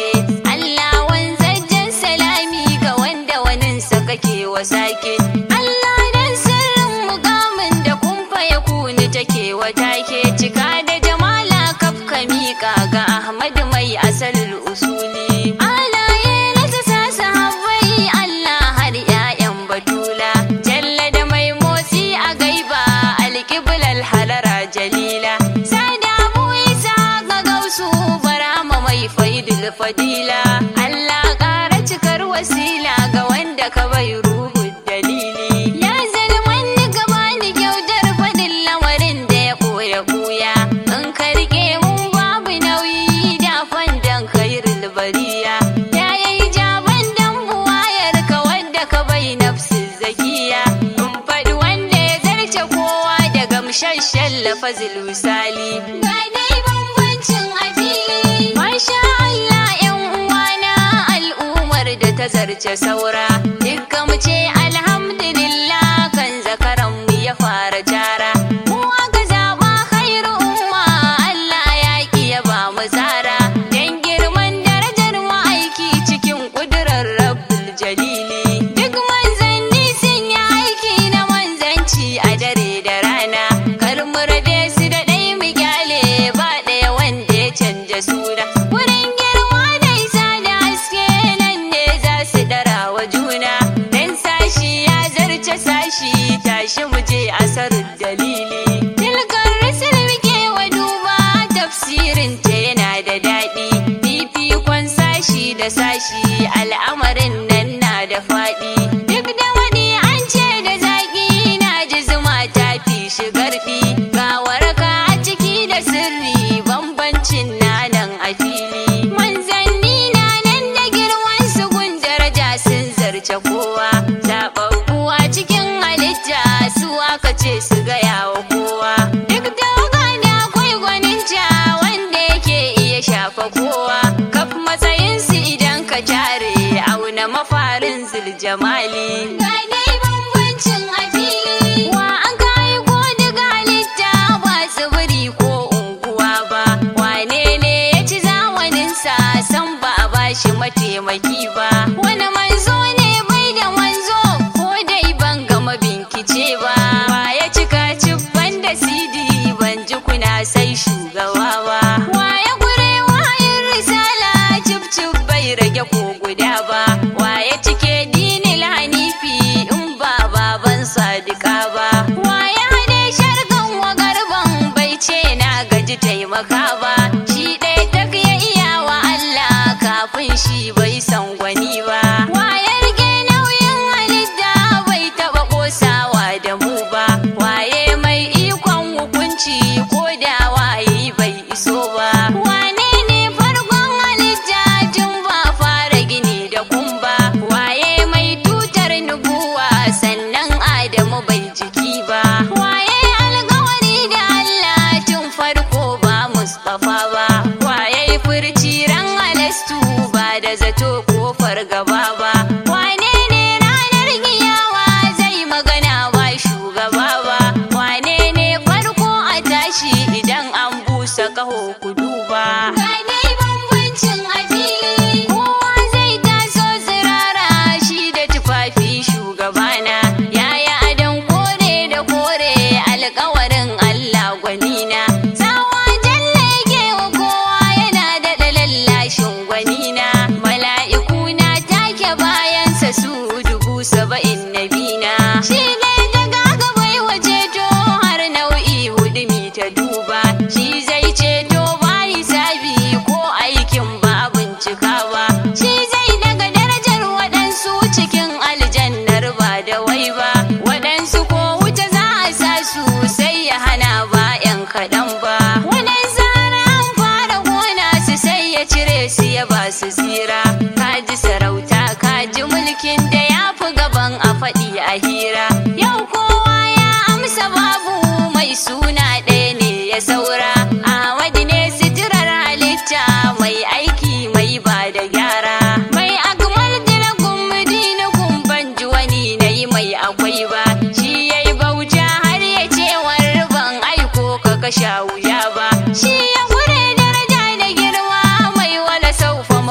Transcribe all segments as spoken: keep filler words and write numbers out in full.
haske. Allah wanzajjen salami ga wanda waninsa kake wa sake. Allah dan sirrin mukamin da kumfa ya kuni take wa take. Cika da jamala kaf ka miƙa ga Ahmad mai asalin usuli. Alaye na ta sa sahabbai Allah har 'ya'yan Batula. Jalla da mai motsi a gaiba alƙiblal halara jalila. Sada Abu Isa ga gausu barama mai faidul fadila. Allah ƙara cikar wasila ga wanda ka bai ruhu dalili. Ya zalman ni gaba ni kyautar fadin lamarin da ya koya kuya. In ka rike mu babu nauyi da fandan khairul bariya. Ya yi jaban dan buwayar ka wanda ka bai nafsin zakiya. In faɗi wanda ya zarce kowa da gamsasshen lafazil misali. Ga dai bambancin a fili. Masha Allah 'yan uwana al'ummar da ta zarce saura. Dukkan mu ce alhamdulillah kan zakaran mu ya fara jara. Mu aka zaba khairu umma Allah ya ki ya ba mu tsara. Dan girman darajar mu aiki cikin kudurar Rabbul Jalili. Duk manzanni sun yi aiki na manzanci a dare da rana. Kar mu rabe su da ɗai mu gyale ba ɗaya wanda ya canja suna. Wurin girma da isa da haske nan ne za su dara wa juna. Dan sashi ya zarce sashi tashi mu je asarin dalili. Tilkar rasul muke wa duba tafsirin ta yana da daɗi. Fifikon sashi da sashi al'amarin nan na da faɗi. Duk da wani an ce da zaƙi na ji zuma ta fi shi garfi. Ga waraka a ciki da sirri bambancin na nan a fili. Manzanni na nan da girman su gun daraja sun zarce kowa. Zaɓaɓɓu a cikin halitta su aka ce su gaya wa kowa. Duk da waka da akwai gwaninta wanda yake iya shafa kowa. Kaf matsayinsu idan ka tare auna mafarin ziljamali. Ga dai bambancin a fili. Wa an kai ko daga halitta ba tsibiri ko unguwa ba. Wane ne ya ci zamaninsa san ba a bashi mataimaki ba. Wani manzo ne bai da manzo ko dai ban gama binkice ba. Wa ya cika cibban da sidi ban ji kuna sai shugaba ba. Wa ya gure wahayin risala cib cib bai rage ko guda ba. Wa ya cike dinil hanifi in ba baban sadika ba. Wa ya hade sharkan wa garban bai ce na gaji taimaka ba. Shi ɗaya tak ya iya wa Allah kafin shi bai san gwani ba. Wa ya rike nauyin halitta bai taɓa ƙosawa da mu ba. Waye mai ikon hukunci ko da waye bai iso ba. Wane ne farkon halitta tun ba fara gini da kumba. Waye mai tutar nubuwa sannan Adamu bai jiki ba. Waye alkawari da Allah tun farko ba Mustapha ba. Waye furci ran alastu ba da zato ko fargaba ba. Wane ne ranar giyawa zai magana ba shugaba ba. Wane ne farko a tashi idan an busa kaho ku duba. Ga dai bambancin a fili. Kowa zai taso tsirara shi da tufafi shugabana. Yaya adon kore da kore alkawarin Allah gwanina. Tsawa jalla yake wa kowa yana da lallashin gwanina. Mala'iku na take bayansa su dubu saba'in nabina. Shi ne daga gabai waje to har nau'i hudu mi ta duba. Shi zai ceto ba hisabi ko aikin ba bincika ba. Shi zai daga darajar waɗansu cikin aljannar ba da wai ba. Waɗansu ko wuta za a sa su sai ya hana ba 'yan kaɗan ba. Waɗansu har an fara gona su sai ya cire su ya ba su tsira. Ka ji sarauta ka ji mulkin da ya fi gaban a faɗi a hira. Yau kowa ya amsa babu mai suna ɗaya ne ya saura. Ahmad ne sitirar halitta mai aiki mai ba da gyara. Mai akmal dilakun mudinakun ban ji wani na yi mai akwai ba. Shi ya yi bauta har ya cewar ban aiko ka ka sha wuya ba. Shi ya gure daraja da girma mai wala saufa mu ƙara.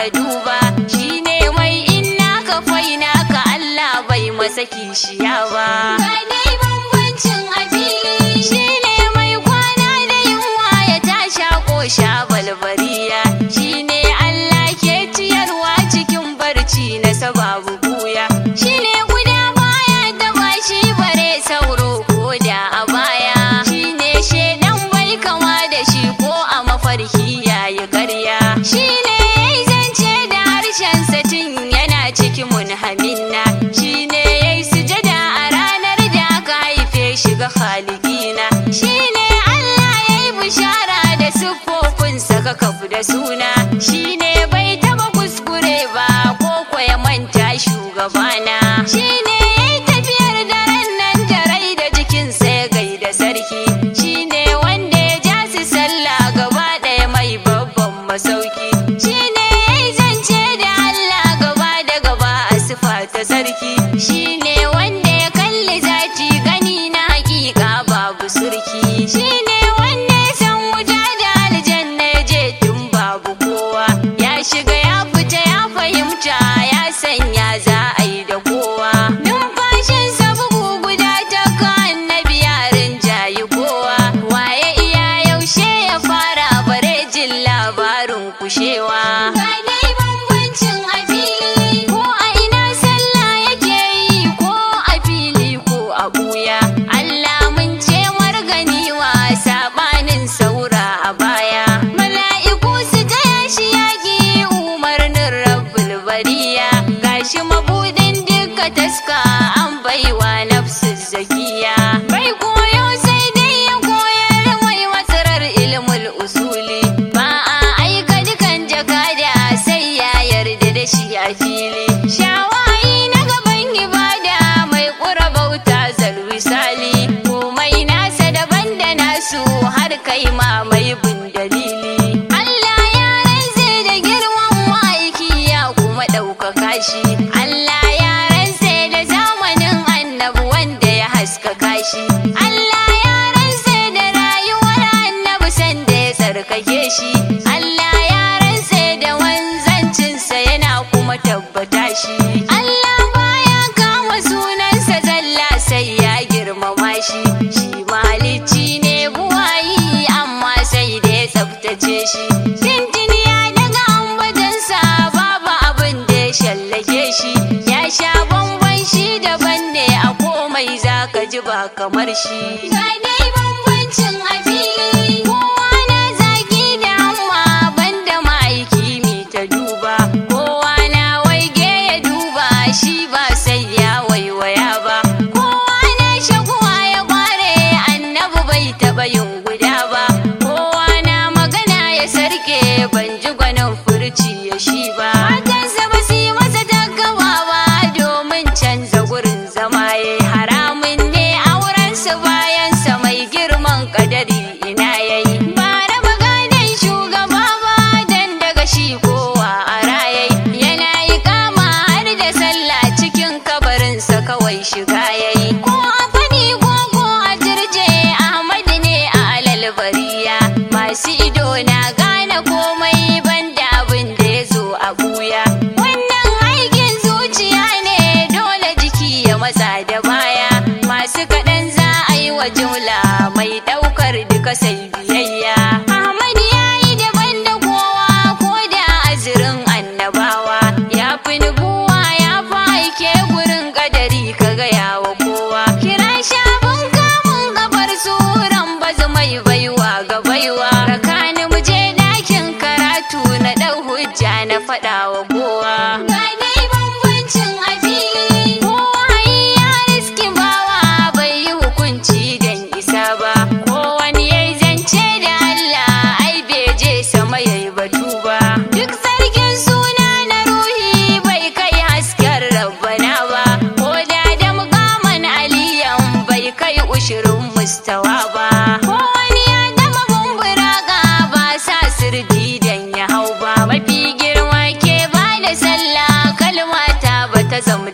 ka duba, shine mai inna ka faina ka Allah bai masa kishiya ba. Ga dai bambancin a fili, shine mai kwana da yunwa ya tasha ko sha balbariya, shine Allah ke ciyarwa cikin barci na sababu buya, shine guda baya da bashi bare sauro ko da a baya, shine shedan bai kama da shi ko a mafarki yayi karya, shine yayi zance da harshen satin yana cikin munhaminna, shine yayi sujada a ranar da aka haife shi ga Khaliqina, shine Allah yayi bishara da siffofinsa ka kafu da suna, shine bai taba kuskure ba ko ko ya manta shugabana, shine yayi tafiyar daren nan da rai da jikinsa ya gaida sarki, shine wanda ya ja su sallah gaba ɗaya mai babban masauki, shine yayi zance da Allah gaba da gaba a sifa ta sarki, shine wanda ya kalli zati gani na hakika babu surki, shine wanda ya san wuta da aljanna ya je tun babu kowa, ya shiga ya fita ya fahimta ya sanya za a yi da kowa, numfashinsa bugu guda ta ka annabi yarin jayi kowa, waye iya yaushe ya fara bare jin labarin kushewa. Ga dai bambancin a fili, ko a ina sallah yake yi ko a fili ko a buya, Allah mun ce marganiwa sabanin saura a baya, mala'iku su taya shi yaƙi umarnin rabbul bariya, gashi mabudin duka taska an baiwa nafsu zakiya, bai koyo sai dai ya koyar mai matsarar ilmul usuli, ba a aika dukan jakada sai ya yarda da shi a fili, shawayi na gaban ibada mai ƙura bauta zalwisali, komai nasa daban da nasu har kai ma mai bin dalili, Allah ya rantse da girman ma'aiki ya kuma ɗaukaka shi, Allah ya rantse da zamanin annabi wanda ya haskaka shi, Allah ya rantse da rayuwar annabi sanda ya tsarkake shi, Allah ya rantse da wanzancinsa yana kuma tabbata shi, Allah baya kama sunansa zalla sai ya girmama shi, shi mahalicci ne buwayi amma sai da ya tsaftace shi, tintini ya daga ambatansa babu abin da ya shallake shi, ya sha bamban shi daban ne a komai zaka ji ba kamar shi. Ga dai bambancin a fili, kowa na zaki da amma banda ma'aiki mi ta duba, kowa na waige ya duba shi ba sai ya waiwaya ba, kowa na shaguwa ya kware annabi bai taɓa yin guda ba, kowa na magana ya sarke ban ji gwanin furci ya shi ba, matansa ba su yi masa takawa ba domin canza gurin zama ya haramun ne aurensa bayansa mai girman kadari ina yayi, ba raba gadon shugaba ba dan daga shi kowa a rayai, yana yi kama har da sallah cikin kabarinsa kawai shiga yayi, ko a fadi ko ko a jirje Ahmad ne a alal bariya, masu ido na gane komai banda abin da ya zo a buya, wannan aikin zuciya ne dole jiki ya matsa da baya, masu kaɗan za a yi wa jumla mai ɗaukar duka sai biyayya, Ahmad ya yi daban da kowa ko da azirin annabawa, ya fi nubuwa ya fi aike gurin kadari ka gaya wa kowa, kira shafin kamun gabar suran bazu mai baiwa ga baiwa, rakani mu je dakin karatu na ɗau hujja na faɗa wa kowa. Ga dai bambancin a fili, kowa ya riski bawa bai yi hukunci dan isa ba, kowani yayi zance da Allah ai bai je sama yayi batu ba, duk sarkin suna na ruhi bai kai hasken rabbana ba, ko da da mukaman aliyan bai kai ushirin mustawa ba, kowani ya dama bumbura ga ba sa sirdi dan ya hau ba, mafi girma ke ba da sallah kalmata ba ta zama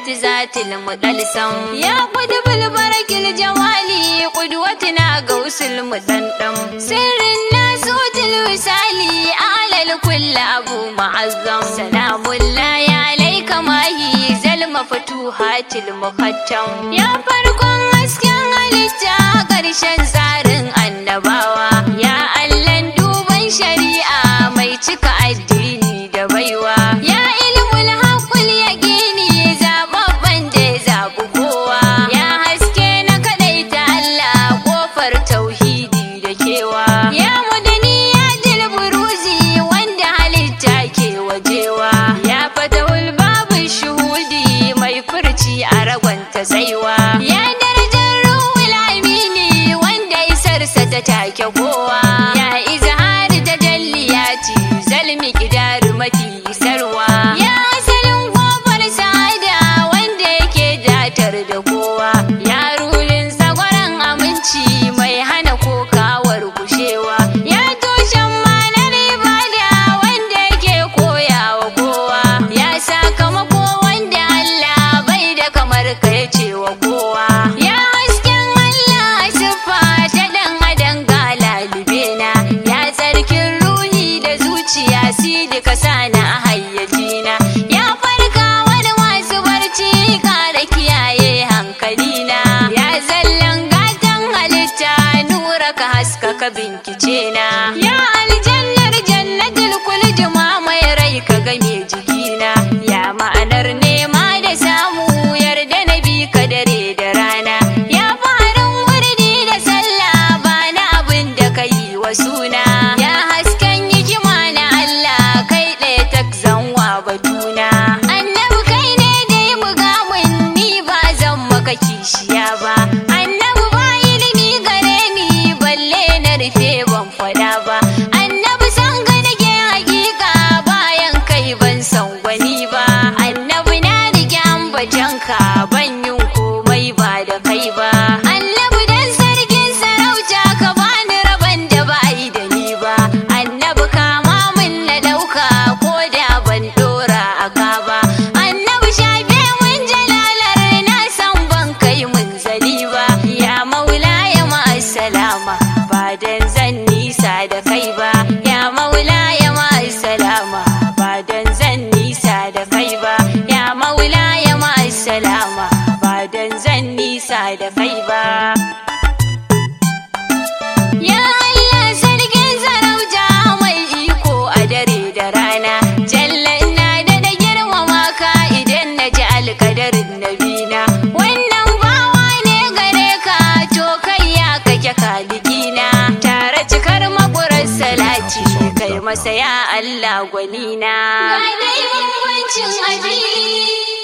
halatti zatil mudalsam ya qudbul barakil jawali qudwatina gausul mudandam sirrin nasutil wisali alal kulli abu mu'azzam salamullahi alayka mahi zal maftuhatil muqaddam ya farkon hasken halitta karshen tsarin annabawa ya allan duban shari'a mai cika addini da baiwa ya ilmul haqqul yaqini zababban da zabu kowa ya haske na kadaita Allah kofar tauhidi da kewa ya mudani ya dilburuzi wanda halitta ke wajewa ya fatahul babu shuhudi mai furci a ragwanta saiwa ya darajar ruhul amini wanda isarsa ta take kowa ya izhar tajalliyati zalmi kidar mafi isarwa ya asalin kofar sa'ada wanda yake datar da kowa ya rulin sagwaran aminci mai hana kokawar kushewa ya tushen manar ibada wanda yake koyawa kowa ya sakamako wanda Allah bai da kamar ka yace wa kowa ya hasken Allah siffa ta dan adan galibena ya tsarkin ruhi da zuciya sidi ka sana a hayyacina ya farka wani masu barci kara kiyaye hankalina ya zallan gatan halitta nura ka haskaka bincike na ya aljannar jannatul kuljuma mai rai ka game jikina ya ma'anar nema da samu yarda na bi ka dare da rana ya farin wurdi da sallah ba na abin da ka yi wa suna ya hasken hikima na Allah kai ɗaya tak zanwa batuna annabi kai ne dai mugamin ni ba zan maka kishiya ba annabi ba ilimi gare ni balle na rufe ban fada ba annabi san ga nake hakika bayan kai ban san gwani ba annabi na rike ambatanka ban yin komai ba da kai ba annabi dan sarkin sarauta ka bani rabon da ba yi da ni ba annabi kama min na dauka ko da ban dora aka ba annabi shafe mun jalalar na san ban kai mun zali ba ya maula ya ma'assalama ba dan zan nisa da kai ba ya maula ya ma'assalama ba dan zan nisa da kai ba ya maula ya ma'assalama ba dan zan nisa da kai ba ya Allah sarkin sarauta mai iko a dare da rana jalla ina da da girmama ka idan na ji alkadarin nabina wannan bawa ne gare ka to kai ya kake kalikina tare cikar makurar salati kai masa ya Allah gwanina ga dai bambancin addini